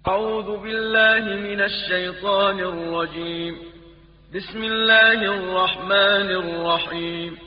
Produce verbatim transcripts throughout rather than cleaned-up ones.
أعوذ بالله من الشيطان الرجيم. بسم الله الرحمن الرحيم.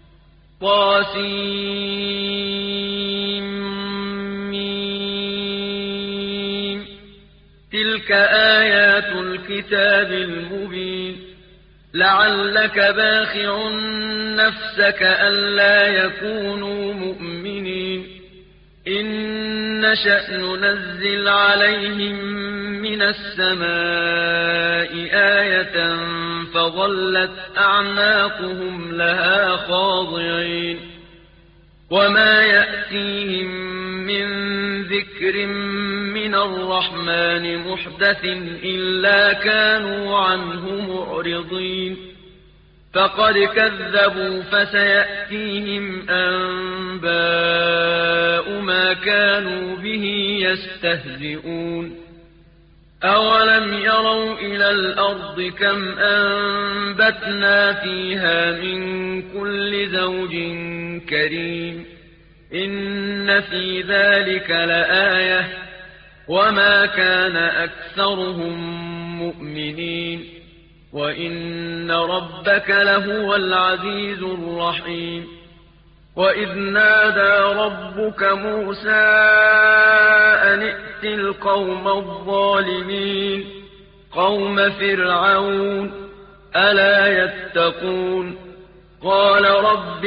طاسيم تلك آيات الكتاب المبين. لعلك باخع نفسك ألا يكونوا مؤمنين. إن نشأ ننزل عليهم من السماء آية فظلت أعناقهم لها خاضعين. وما يأتيهم من ذكر من الرحمن محدث إلا كانوا عنه معرضين. فقد كذبوا فسيأتيهم أنباء ما كانوا به يستهزئون. أولم يروا إلى الأرض كم أنبتنا فيها من كل زوج كريم. إن في ذلك لآية وما كان أكثرهم مؤمنين. وإن ربك لهو العزيز الرحيم. وإذ نادى ربك موسى أن ائت القوم الظالمين قوم فرعون ألا يتقون. قال رب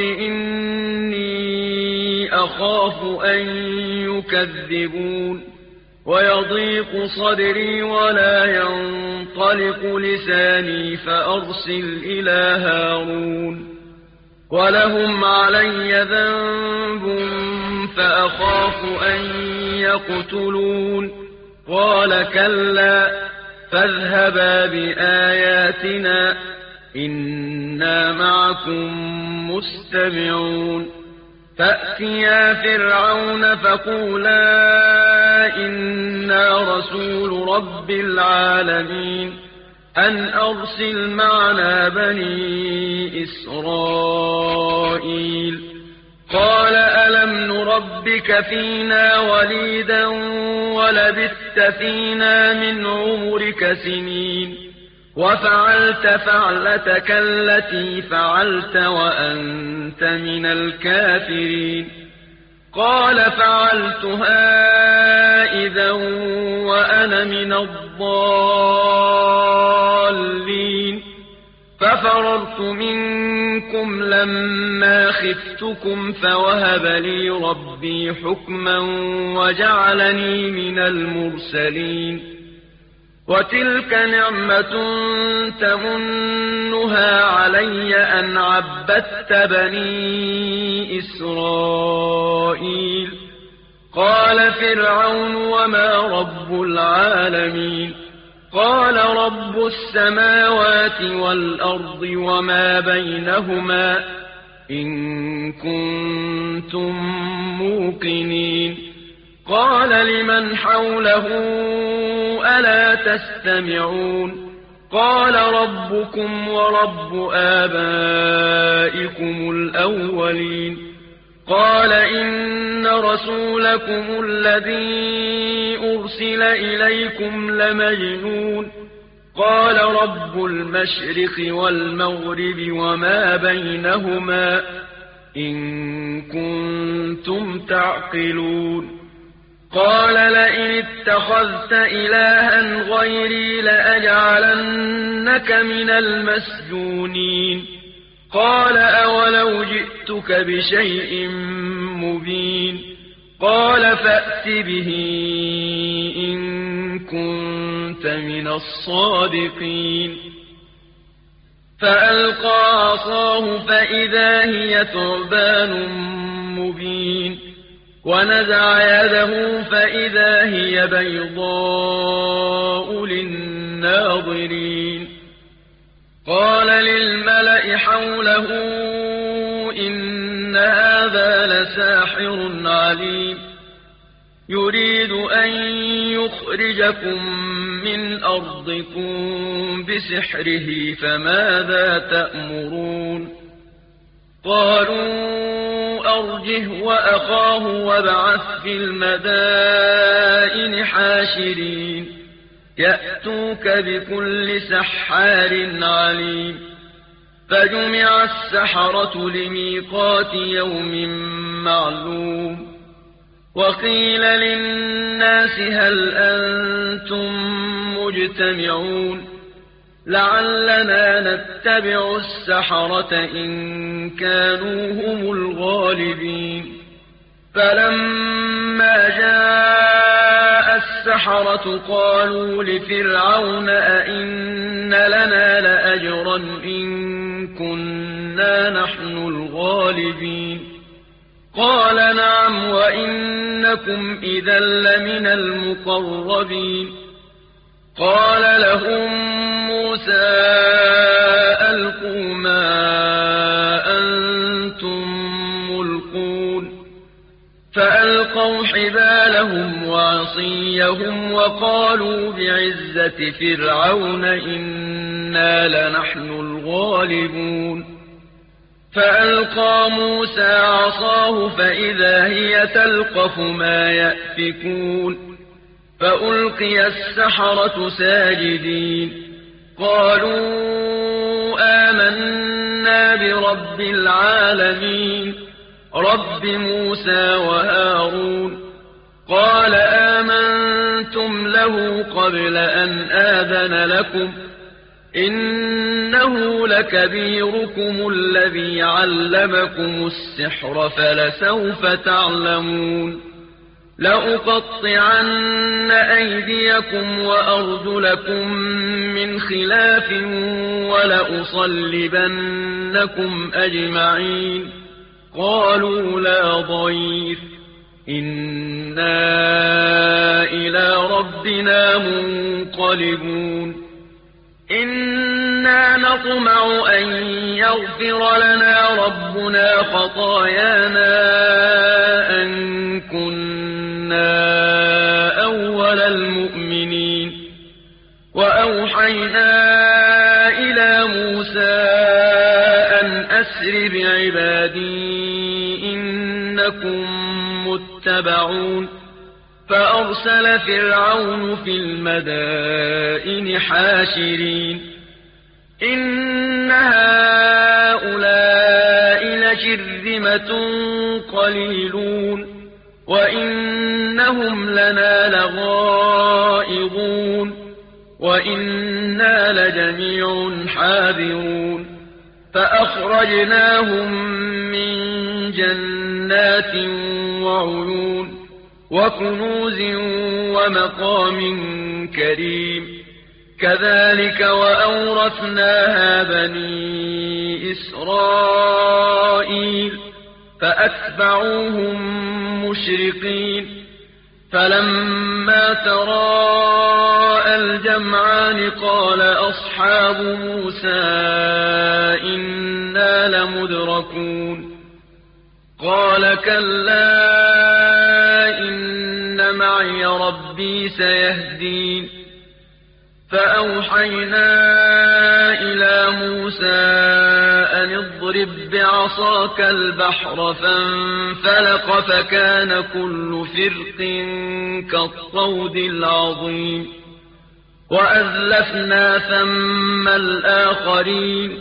إني أخاف أن يكذبون ويضيق صدري ولا ينطلق لساني فأرسل إلى هارون ولهم علي ذنب فأخاف أن يقتلون. قال كلا فاذهبا بآياتنا إنا معكم مستمعون. فأتيا فرعون فقولا إنا رسول رب العالمين أن أرسل معنا بني إسرائيل. قال ألم نربك فينا وليدا ولبثت فينا من عمرك سنين وفعلت فعلتك التي فعلت وأنت من الكافرين. قال فعلتها إذا وأنا من الضالين. ففررت منكم لما خفتكم فوهب لي ربي حكما وجعلني من المرسلين. وتلك نعمة تمنها علي أن عبدت بني إسرائيل. قال فرعون وما رب العالمين. قال رب السماوات والأرض وما بينهما إن كنتم موقنين. قال لمن حوله ألا تستمعون. قال ربكم ورب آبائكم الأولين. قال إن رسولكم الذي أرسل إليكم لمجنون. قال رب المشرق والمغرب وما بينهما إن كنتم تعقلون. قال لئن اتخذت إلها غيري لأجعلنك من المسجونين. قال أولو جئتك بشيء مبين. قال فأت به إن كنت من الصادقين. فألقى عصاه فإذا هي ثعبان مبين. ونزع يده فإذا هي بيضاء للناظرين. قال للملأ حوله إن هذا لساحر عليم يريد أن يخرجكم من أرضكم بسحره فماذا تأمرون. قالوا أرجه وأخاه وابعث في المدائن حاشرين يأتوك بكل سحار عليم فجمع السحرة لميقات يوم معلوم وقيل للناس هل أنتم مجتمعون لعلنا نتبع السحرة إن كانوا هم الغالبين فلما جاء السحرة قالوا لفرعون أئن لنا لأجرا إن كنا نحن الغالبين قال نعم وإنكم إذا لمن المقربين قال لهم موسى ألقوا ما أنتم ملقون فألقوا حبالهم وعصيهم وقالوا بعزة فرعون إنا لنحن الغالبون فألقى موسى عصاه فإذا هي تلقف ما يأفكون فألقي السحرة ساجدين قالوا آمنا برب العالمين رب موسى وهارون قال آمنتم له قبل أن آذن لكم إنه لكبيركم الذي علمكم السحر فلسوف تعلمون لأقطعن أيديكم وأرجلكم من خلاف ولأصلبنكم أجمعين قالوا لا ضير إنا إلى ربنا منقلبون إنا نطمع أن يغفر لنا ربنا خطايانا أن كنا أول المؤمنين وأوحينا إلى موسى أن أسر بعبادي إنكم متبعون فأرسل فرعون في المدائن حاشرين إن هؤلاء لشرذمة قليلون وإنهم لنا لغائظون وإنا لجميع حاذرون فأخرجناهم من جنات وعيون وكنوز ومقام كريم كذلك وأورثناها بني إسرائيل فأتبعوهم مشرقين فلما تراءى الجمعان قال أصحاب موسى إنا لمدركون قال كلا إن معي ربي سيهدين فأوحينا إلى موسى أن اضرب بعصاك البحر فانفلق فكان كل فرق كالطود العظيم وأزلفنا ثم الآخرين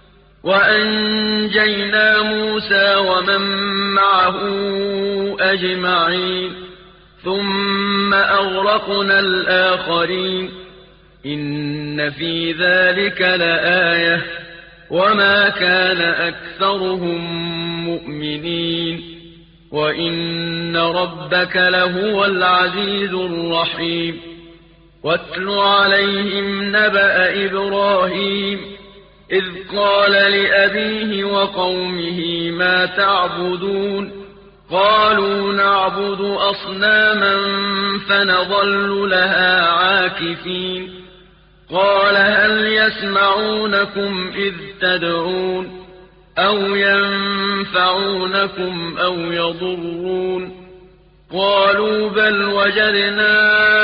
وأنجينا موسى ومن معه أجمعين ثم أغرقنا الآخرين إن في ذلك لآية وما كان أكثرهم مؤمنين وإن ربك لهو العزيز الرحيم واتل عليهم نبأ إبراهيم إذ قال لأبيه وقومه ما تعبدون قالوا نعبد أصناما فنظل لها عاكفين قال هل يسمعونكم إذ تدعون أو ينفعونكم أو يضرون قالوا بل وجدنا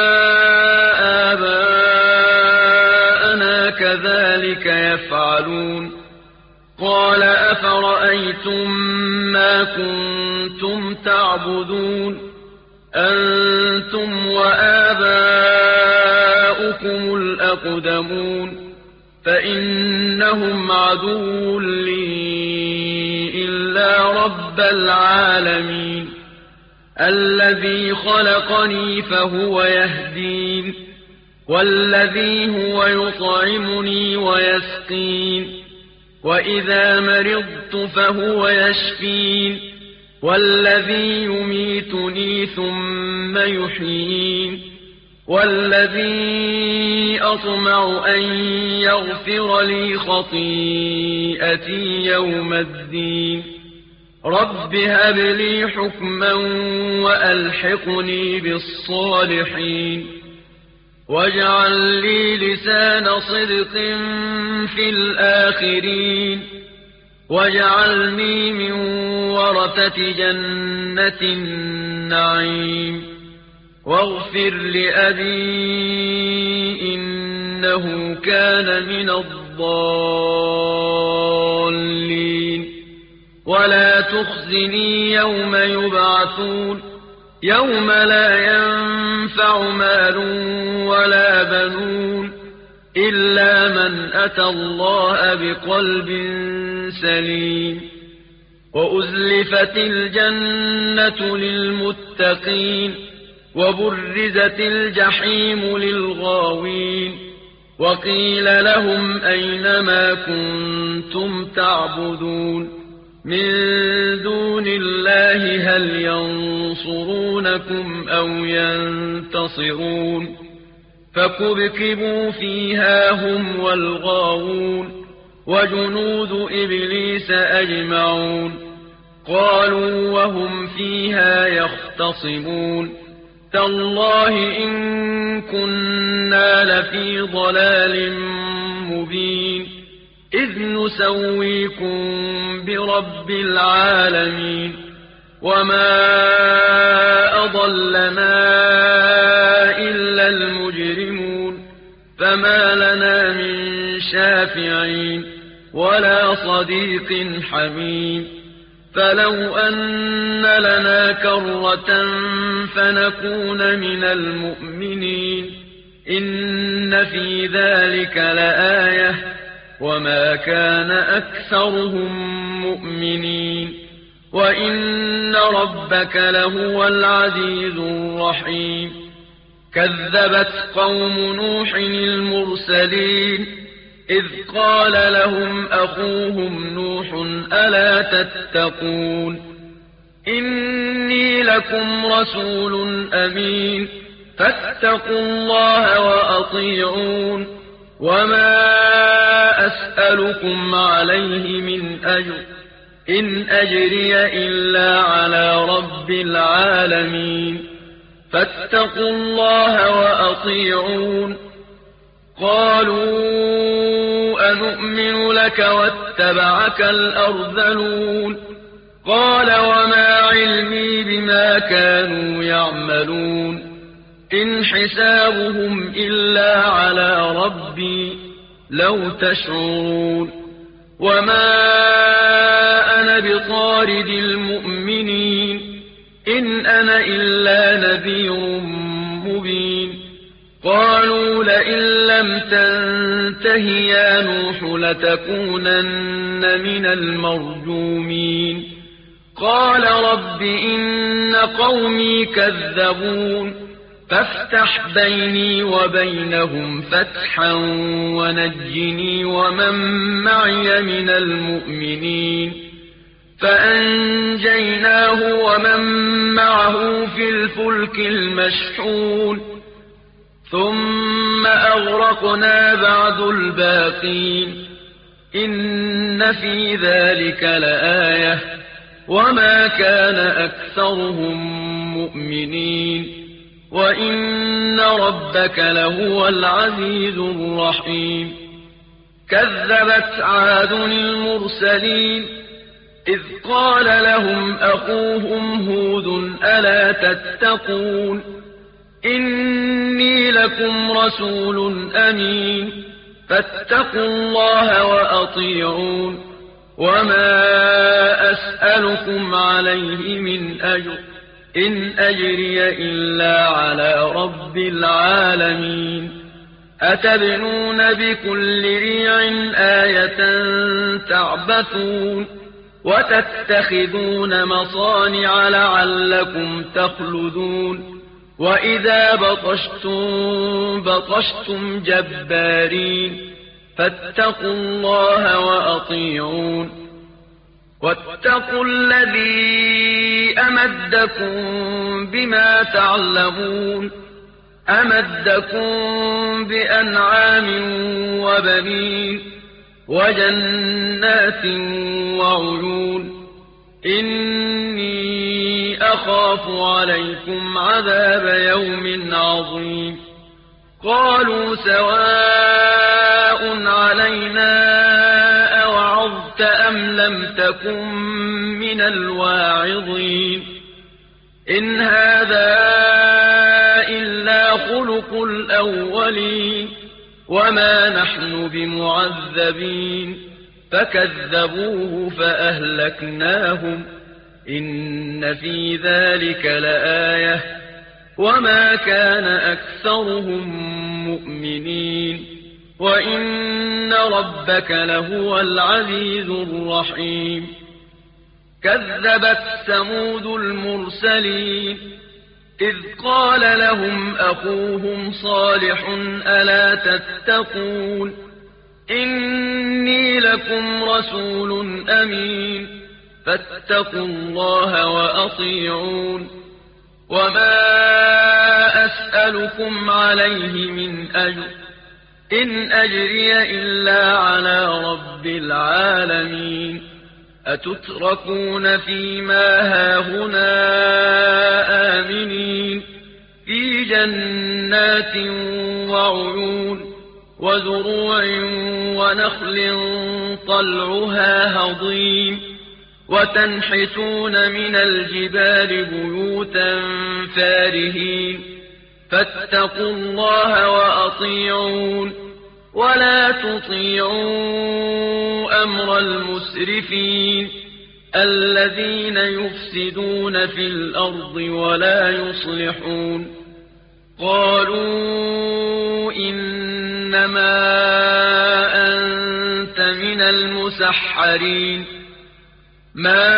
آباءنا كذلك يفعلون قال أفرأيتم ما كنتم كنتم تعبدون أنتم وآباؤكم الأقدمون فإنهم عدو لي إلا رب العالمين الذي خلقني فهو يهدين والذي هو يطعمني ويسقين وإذا مرضت فهو يشفين والذي يميتني ثم يحيين والذي أطمع أن يغفر لي خطيئتي يوم الدين رب هب لي حكما وألحقني بالصالحين واجعل لي لسان صدق في الآخرين واجعلني من ورثة جنة النعيم واغفر لأبي إنه كان من الضالين ولا تخزني يوم يبعثون يوم لا ينفع مال ولا بنون إلا من أتى الله بقلب سليم وأزلفت الجنة للمتقين وبرزت الجحيم للغاوين وقيل لهم أين ما كنتم تعبدون من دون الله هل ينصرونكم أو ينتصرون فكبكبوا فيها هم والغاوون وجنود إبليس أجمعون قالوا وهم فيها يختصمون تالله إن كنا لفي ضلال مبين إذ نسويكم برب العالمين وما أضلنا إلا المجرمون فما لنا من شافعين ولا صديق حميم فلو أن لنا كرة فنكون من المؤمنين إن في ذلك لآية وما كان أكثرهم مؤمنين وإن ربك لهو العزيز الرحيم كذبت قوم نوح المرسلين إذ قال لهم أخوهم نوح ألا تتقون إني لكم رسول أمين فاتقوا الله وأطيعون وما أسألكم عليه من أجر إن أجري إلا على رب العالمين فاتقوا الله وأطيعون قالوا أنؤمن لك واتبعك الأرذلون قال وما علمي بما كانوا يعملون إن حسابهم إلا على ربي لو تشعرون وما أنا بطارد المؤمنين إن أنا إلا نذير مبين قالوا لئن لم تنته يا نوح لتكونن من المرجومين قال رب إن قومي كذبون فافتح بيني وبينهم فتحا ونجني ومن معي من المؤمنين فأنجيناه ومن معه في الفلك المشحون ثم أغرقنا بعد الباقين إن في ذلك لآية وما كان أكثرهم مؤمنين وإن ربك لهو العزيز الرحيم كذبت عاد المرسلين إذ قال لهم أخوهم هود ألا تتقون إني لكم رسول أمين فاتقوا الله وأطيعون وما أسألكم عليه من أجر إن أجري إلا على رب العالمين أتبنون بكل ريع آية تعبثون وتتخذون مصانع لعلكم تخلدون وإذا بطشتم بطشتم جبارين فاتقوا الله وأطيعون واتقوا الذي أمدكم بما تعلمون أمدكم بأنعام وبنين وجنات وعيون إني أخاف عليكم عذاب يوم عظيم قالوا سواء علينا أوعظت أم لم تكن من الواعظين إن هذا إلا خلق الأولين وما نحن بمعذبين فكذبوه فأهلكناهم إن في ذلك لآية وما كان أكثرهم مؤمنين وإن ربك لهو العزيز الرحيم كذبت ثمود المرسلين إذ قال لهم أخوهم صالح ألا تتقون إني لكم رسول أمين فاتقوا الله وأطيعون وما أسألكم عليه من أجر إن أجري إلا على رب العالمين أتتركون فيما هاهنا آمنين في جنات وعيون وزروع ونخل طلعها هضيم وتنحتون من الجبال بيوتا فارهين فاتقوا الله وأطيعون ولا تطيعوا أمر المسرفين الذين يفسدون في الأرض ولا يصلحون قالوا إنما أنت من المسحرين ما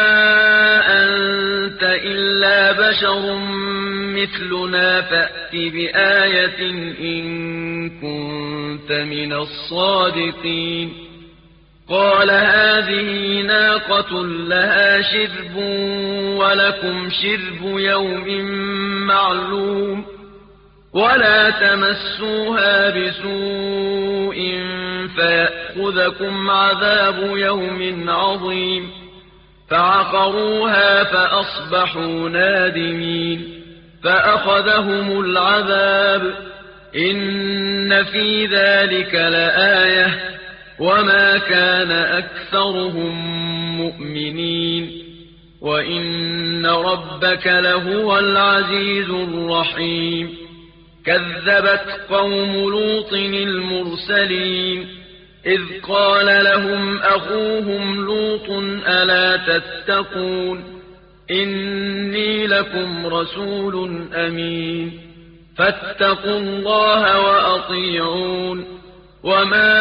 أنت إلا بشر مثلنا فأت بآية إن كنت من الصادقين قال هذه ناقة لها شرب ولكم شرب يوم معلوم ولا تمسوها بسوء فيأخذكم عذاب يوم عظيم فعقروها فأصبحوا نادمين فأخذهم العذاب إن في ذلك لآية وما كان أكثرهم مؤمنين وإن ربك لهو العزيز الرحيم كذبت قوم لوط المرسلين إذ قال لهم أخوهم لوط ألا تتقون إني لكم رسول أمين فاتقوا الله وأطيعون وما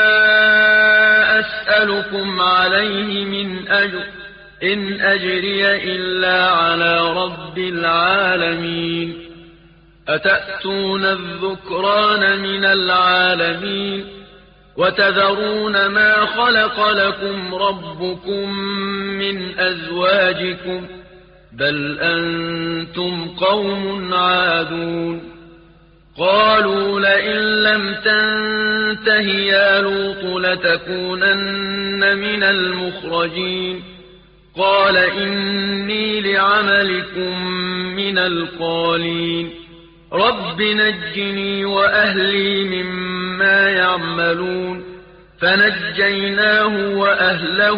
أسألكم عليه من أجر إن أجري إلا على رب العالمين أتأتون الذكران من العالمين وتذرون ما خلق لكم ربكم من أزواجكم بل أنتم قوم عادون قالوا لئن لم تنته يا لوط لتكونن من المخرجين قال إني لعملكم من القالين رب نجني وأهلي مما يعملون فنجيناه وأهله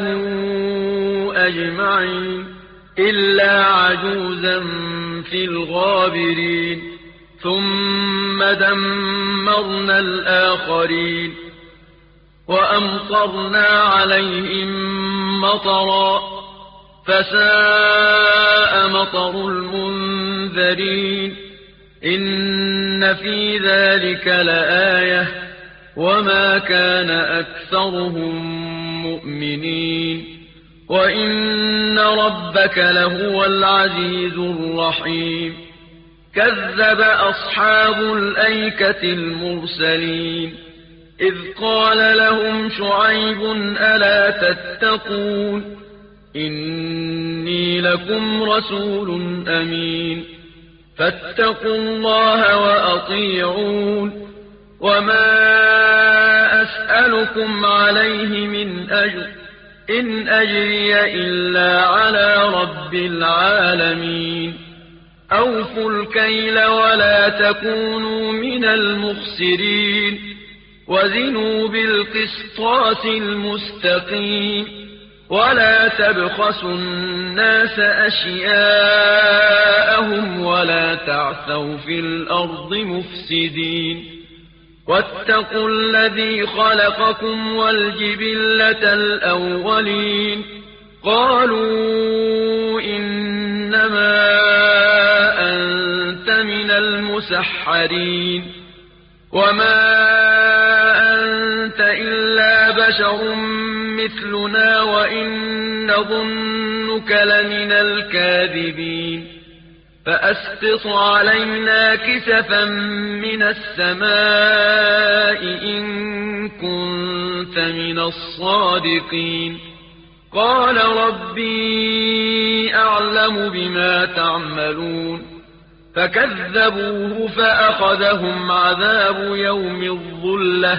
أجمعين إلا عجوزا في الغابرين ثم دمرنا الآخرين وأمطرنا عليهم مطرا فساء مطر المنذرين إن في ذلك لآية وما كان أكثرهم مؤمنين وإن ربك لهو العزيز الرحيم كذب أصحاب الأيكة المرسلين إذ قال لهم شعيب ألا تتقون إني لكم رسول أمين فاتقوا الله وأطيعون وما أسألكم عليه من أجر إن أجري إلا على رب العالمين أوفوا الكيل ولا تكونوا من المخسرين وزنوا بالقسطاس المستقيم ولا تبخسوا الناس أشياءهم ولا تعثوا في الأرض مفسدين واتقوا الذي خلقكم والجبلة الأولين قالوا إنما أنت من المسحرين وما أنت إلا بشر مثلنا وإن نظنك لمن الكاذبين فأسقط علينا كسفا من السماء إن كنت من الصادقين قال ربي أعلم بما تعملون فكذبوه فأخذهم عذاب يوم الظلة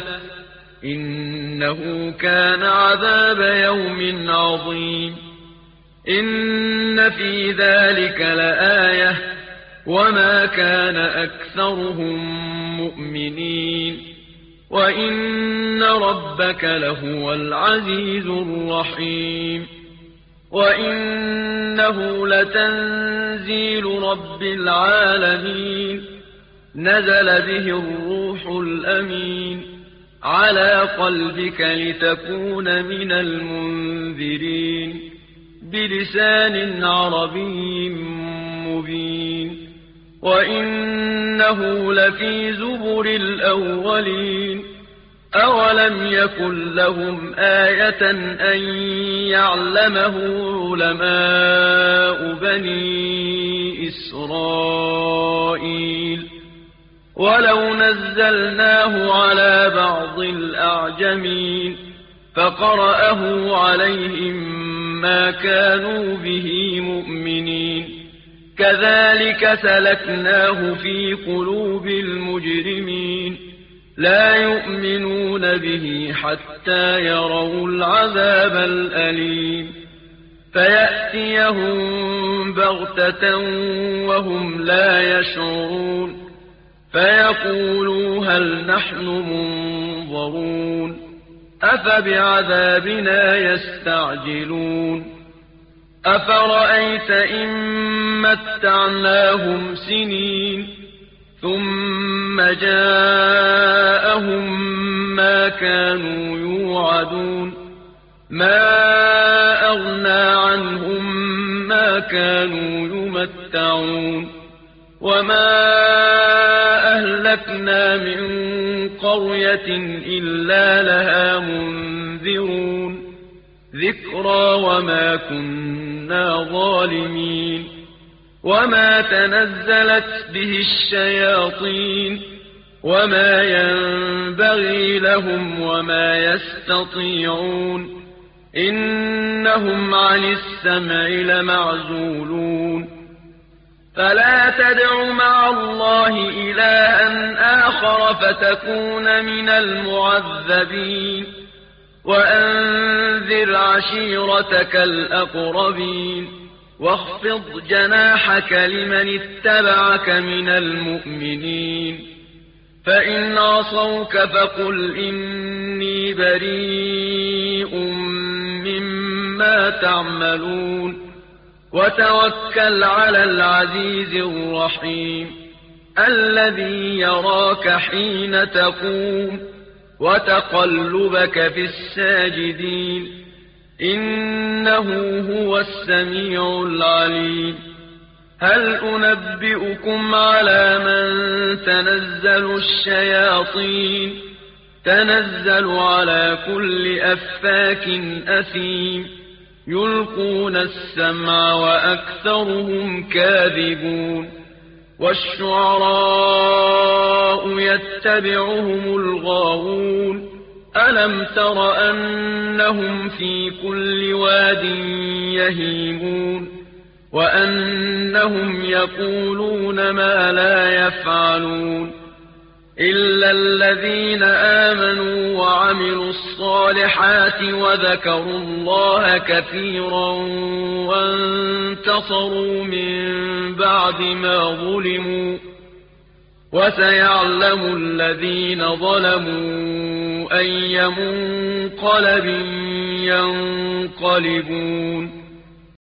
إنه كان عذاب يوم عظيم إن في ذلك لآية وما كان أكثرهم مؤمنين وإن ربك لهو العزيز الرحيم وإنه لتنزيل رب العالمين نزل به الروح الأمين على قلبك لتكون من المنذرين بلسان عربي مبين وإنه لفي زبر الأولين أولم يكن لهم آية أن يعلمه علماء بني إسرائيل ولو نزلناه على بعض الأعجمين فقرأه عليهم ما كانوا به مؤمنين كذلك سلكناه في قلوب المجرمين لا يؤمنون به حتى يروا العذاب الأليم فيأتيهم بغتة وهم لا يشعرون فيقولوا هل نحن منظرون أفبعذابنا يستعجلون أفرأيت إن متعناهم سنين ثم جاءهم ما كانوا يوعدون ما أغنى عنهم ما كانوا يمتعون وما أهلكنا من قرية إلا لها منذرون ذكرى وما كنا ظالمين وما تنزلت به الشياطين وما ينبغي لهم وما يستطيعون إنهم عن السمع لمعزولون فلا تدع مع الله إلها آخر فتكون من المعذبين وأنذر عشيرتك الأقربين واخفض جناحك لمن اتبعك من المؤمنين فإن عصوك فقل إني بريء مما تعملون وتوكل على العزيز الرحيم الذي يراك حين تقوم وتقلبك في الساجدين إنه هو السميع العليم هل أنبئكم على من تنزل الشياطين تنزل على كل أفاك أثيم يلقون السمع وأكثرهم كاذبون والشعراء يتبعهم الغاوون ألم تر أنهم في كل واد يهيمون وأنهم يقولون ما لا يفعلون إلا الذين آمنوا وعملوا الصالحات وذكروا الله كثيرا وانتصروا من بعد ما ظلموا وسيعلم الذين ظلموا أي منقلب ينقلبون